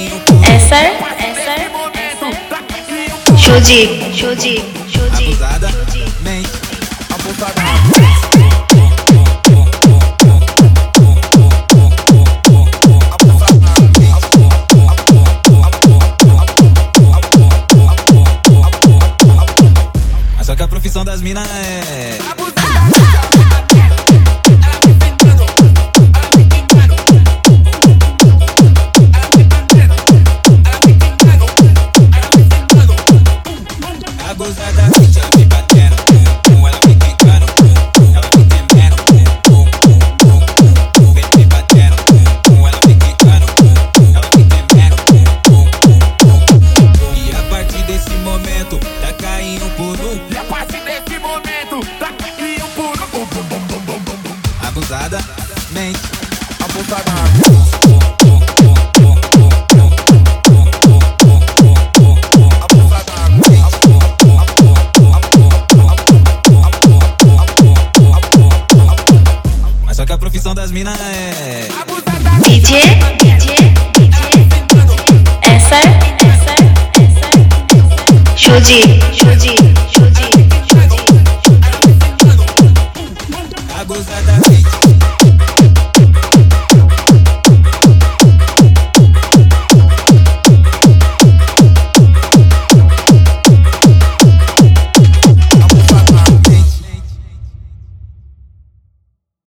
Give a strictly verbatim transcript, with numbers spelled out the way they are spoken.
Essa, essa, Shoji, Shoji, Shoji, abusada, mente, abusada. Só que a profissão das minas é abusada, mente, ela me batendo, ela me quicando, ela me temendo, vem me batendo, ela me quicando, ela me temendo. E a partir desse momento tá caindo por um. E a partir desse momento tá caindo por um. Abusada, mente, Abusada. mas só que a profissão das minas é D J, D J, essa, essa, essa, Shoji.